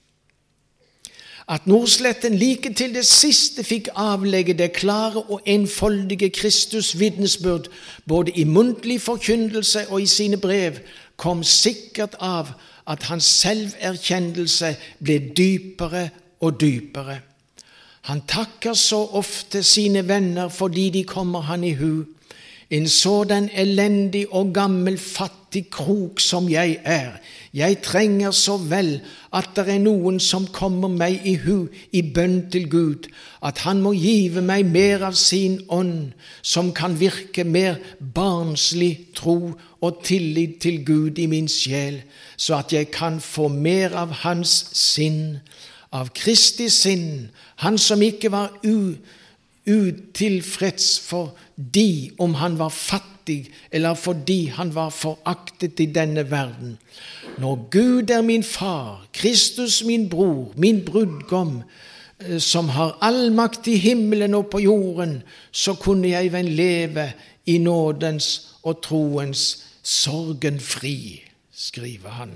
At Nordsletten like til det siste fikk avlegge det klare og enfoldige Kristus vidnesbyrd, både i muntlig forkynnelse og i sine brev, kom sikkert av at hans selverkjennelse ble dypere og dypere. Han takker så ofte sine venner fordi de kommer han i hu. En sådan elendig og gammel fattig krok som jeg er. Jeg trenger så vel at det er noen som kommer meg i hu i bønn til Gud, at han må give meg mer av sin ånd, som kan virke mer barnslig tro og tillit til Gud i min sjel, så at jeg kan få mer av hans sinn, av Kristi sinn, han som ikke var u utilfreds fordi om han var fattig, eller fordi han var foraktet i denne verden. Når Gud er min far, Kristus min bror, min brudgom, som har all makt i himmelen og på jorden, så kunne jeg vel leve i nådens og troens sorgen fri, skriver han.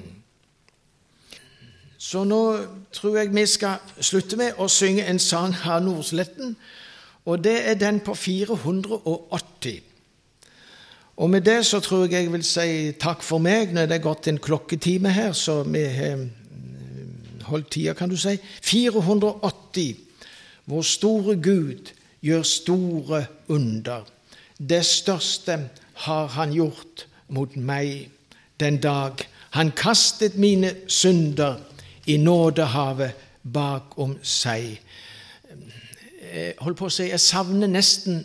Så nå tror jeg vi skal slutte med å synge en sang av Nordsletten, og det er den på fire hundre og åtti. Og med det så tror jeg jeg vil si takk for meg, når det er gått en klokketime her, så vi har holdt tida, kan du si. fire hundre og åtti. Vår store Gud gjør store under. Det største har han gjort mot meg den dag. Han kastet mine synder i nådehavet bakom seg. Jeg holdt på å si, jeg savner nesten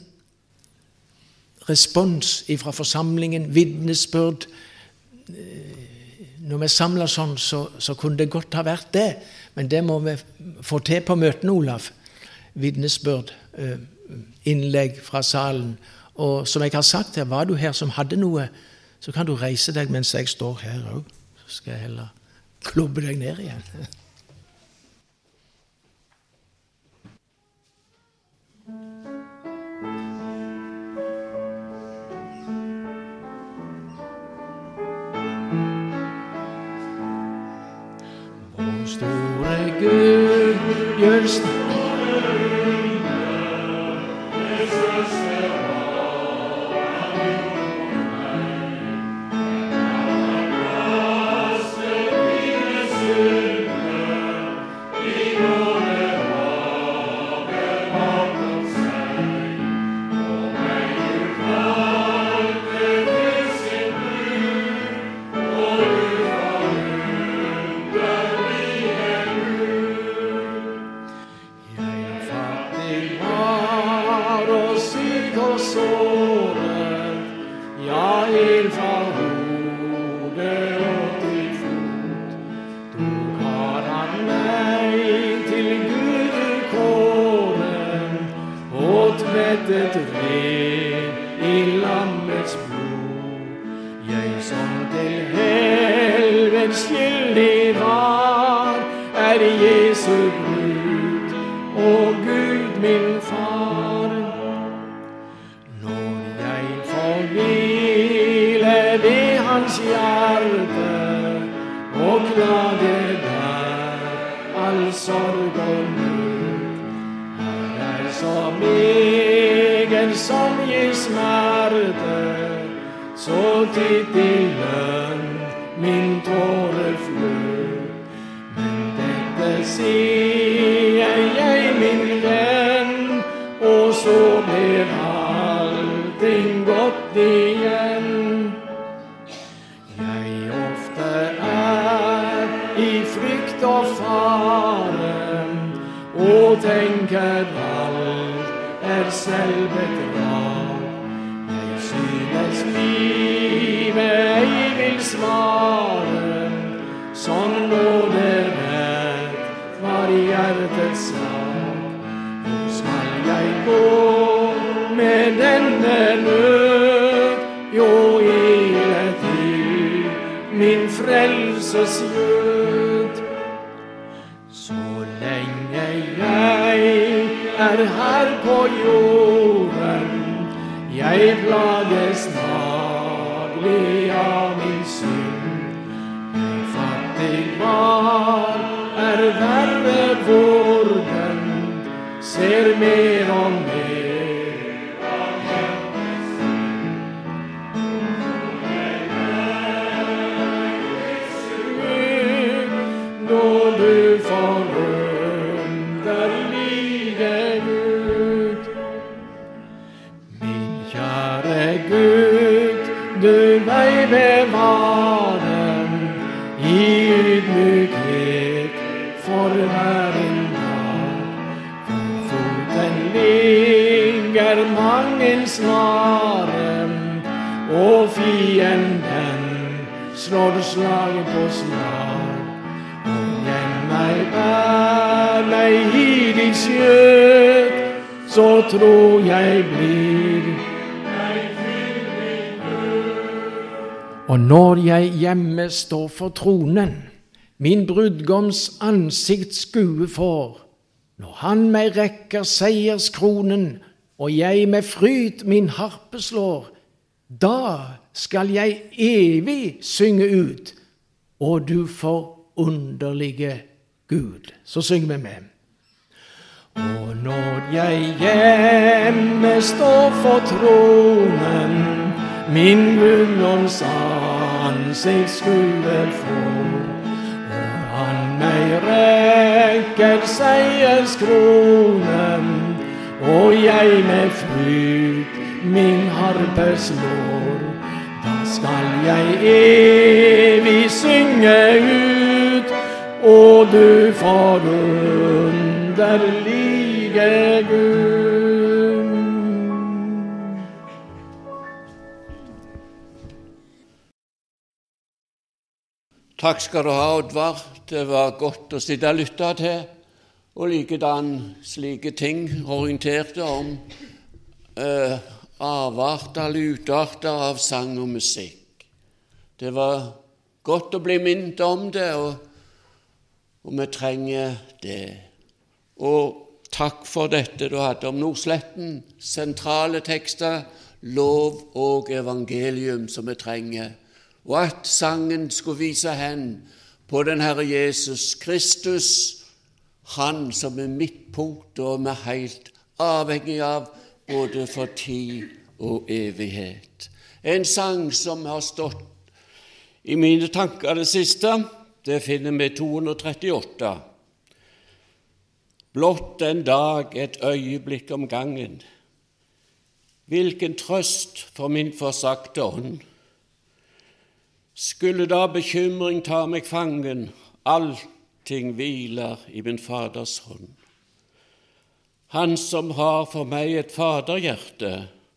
respons fra forsamlingen, vitnesbyrd. Når vi samler sånn, så, så kunne det godt ha vært det, men det må vi få til på møtene, Olav. Vitnesbyrd, innlegg fra salen. Og som jeg har sagt her, var du her som hadde noe, så kan du reise deg mens jeg står her også. Så skal jeg heller klubbe deg ned igjen. Store Gud gjør og såret, ja, helt fra hodet og til fot, tok har han meg til gudekåren, og tvettet ren i lammets blod. Jeg som til helvete skyldig var, er Jesu brud og Gud min far. Når jeg får hvile ved hans hjerte og klage der all sorg og nød, her er så meget som gir smerte, så titt i lønn min tåre flød. Men dette sier jeg, min venn, og så blir allting godt igjen. Jeg ofte er i frykt og fare, og tenker alt er selvbedrag. Jeg synes livet ei vil svare, som nåderett var hjertets sak. Nå skal jeg gå med denne nød, jo ile til min frelses jød. Så lenge jeg er her på jorden, jeg plages daglig av min synd. Jeg fattig var, er verre vorden, ser mer og mer av hjertets synd. Nå du forunderlige Gud, min kjære Gud, du vei bevare i ydmykhet for hver en dag. For foten ligger mangen snare, og fienden slår slag på slag. Og gjem meg, bær meg i ditt skjøt, så tror jeg blir Og når jeg hjemme står for tronen, min brudgoms ansikt skue får, når han meg rekker seierskronen, og jeg med fryd min harpe slår, da skal jeg evig synge ut, og du forunderlige Gud. Så synger vi med. Og når jeg hjemme står for tronen, min brudgoms ansikt skue får, og han meg rekker seierskronen, og jeg med fryd min harpe slår, da skal jeg evig synge ut, og du forunderlige Gud. Takk skal du ha, Oddvar. Det var godt å sitte og lytte til, og likedan slike ting orienterte om eh, avarter eller utarter av sang og musikk. Det var godt å bli minnet om det, og, og vi trenger det. Og takk for dette du hadde om Nordsletten, sentrale tekster, lov og evangelium som vi trenger. Og at sangen skulle vise hen på den Herre Jesus Kristus, han som er midtpunkt og vi er helt avhengig av både for tid og evighet. En sang som har stått i mine tanker det siste, det finner vi to hundre og trettiåtte. Blott en dag, et øyeblikk om gangen. Hvilken trøst for min forsagte ånd. Skulle da bekymring ta meg fangen, allting hviler i min faders hånd. Han som har for meg et faderhjerte,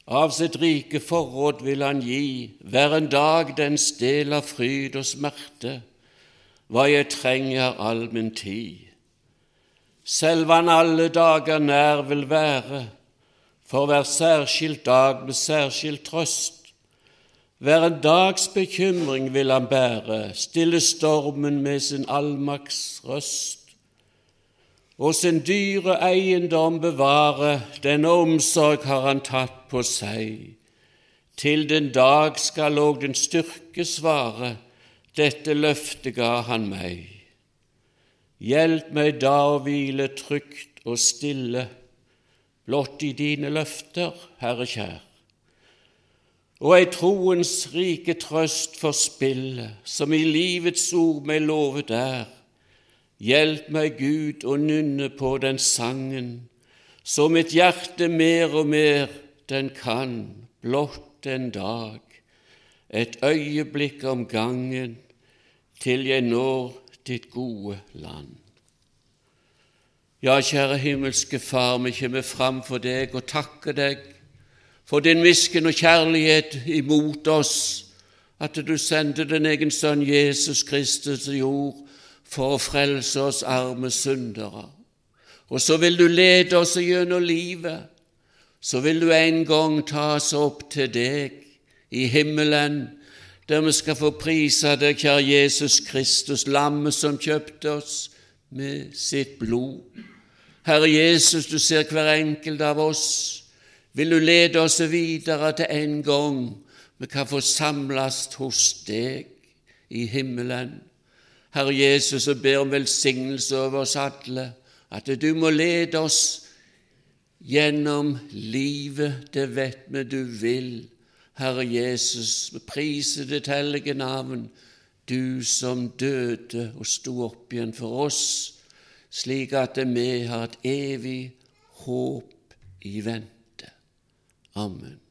Av sitt rike forråd vil han gi hver en dag dens del av fryd og smerte, hva jeg trenger all min tid. Selv han alle dager nær vil være, for hver særskilt dag med særskilt trøst. Hver en dags bekymring vil han bære, stille stormen med sin allmakts røst. Og sin dyre eiendom bevare, denne omsorg har han tatt på seg. Til den dag skal og den styrke svare, dette løftet ga han meg. Hjelp meg da å hvile trygt og stille, blott i dine løfter, Herre kjær. Og ei troens rike trøst forspille, som i livets ord meg lovet er. Hjelp meg, Gud, å nynne på den sangen, så mitt hjerte mer og mer den kan, blott en dag, et øyeblikk om gangen, til jeg når ditt gode land. Ja, kjære himmelske Far, vi kommer fram for deg og takker deg for din miskunn og kjærlighet imot oss, at du sendte din egen sønn Jesus Kristus til jord for å frelse oss arme syndere. Og så vil du lede oss gjennom livet, så vil du en gang ta oss opp til deg i himmelen, der vi skal få prisa deg, kjære Jesus Kristus, lammet som kjøpte oss med sitt blod. Herre Jesus, du ser hver enkelt av oss. Vil du lede oss videre til en gang vi kan få samles hos deg i himmelen. Herre Jesus, jeg ber om velsignelse over oss alle, at du må lede oss gjennom livet, det vet vi du vil. Herre Jesus, vi priser ditt hellige navn, du som døde og sto opp igjen for oss, slik at vi har et evig håp i vente. Amen.